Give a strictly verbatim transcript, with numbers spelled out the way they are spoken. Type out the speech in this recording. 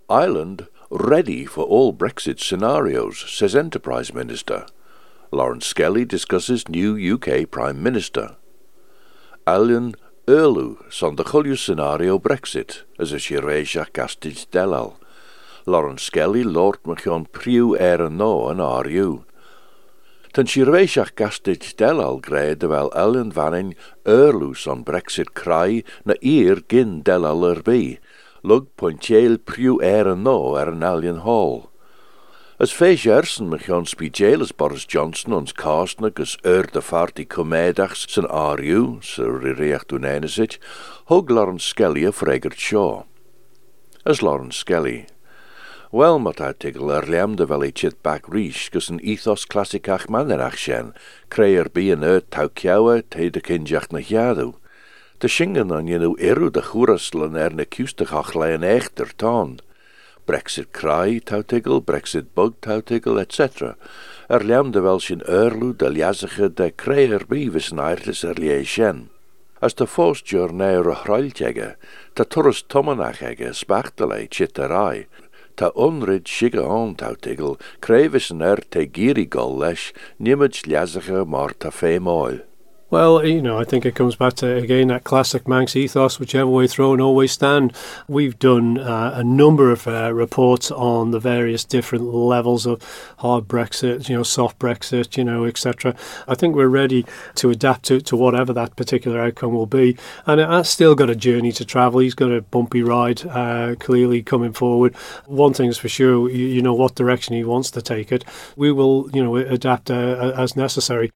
Ireland ready for all Brexit scenarios, says Enterprise Minister. Lawrence Skelly discusses new U K Prime Minister. Alan Erlu son de chulliu scenario Brexit, as a shirveisiach gastid delal. Lawrence Skelly lord machion priw er an no an R U. Ten shirveisiach gastid delal gre de wel Alan vannin Erlu son Brexit cry na eer gin delal erby. Lug pointiel priw er an no er an Alien Hall. As feis ersen mechion spiegel as Boris Johnson ons kastnig as ur de farti comedachs zijn R U, sy rireach doen enesit, hug Lawrence Skelly a fregert Shaw. As Lawrence Skelly. Wel mat uit tigel er liam de wel e chit back rish, gus een ethos classicach mannerach shen, creu er bi an ur taukiawe te de kinjach na jadu. De shingen an jenu eru de churaslan er ne kustachach le an echter taand. Brexit cry tautigel, Brexit bug tautigel, et cetera. Er liam de wel sin urlu de liazige de creer beavis nairtis er lie shen. As de fost journeer a hrailtjege, ta turus tomanachege spachtelei chitterai, ta onrid shige on tautigel, crevis en er te girigol lesh, nimage liazige mar ta fe moil. Well, you know, I think it comes back to, again, that classic Manx ethos, whichever way thrown, always stand. We've done uh, a number of uh, reports on the various different levels of hard Brexit, you know, soft Brexit, you know, et cetera. I think we're ready to adapt to, to whatever that particular outcome will be. And it has still got a journey to travel. He's got a bumpy ride, uh, clearly coming forward. One thing's for sure, you, you know what direction he wants to take it. We will, you know, adapt uh, as necessary.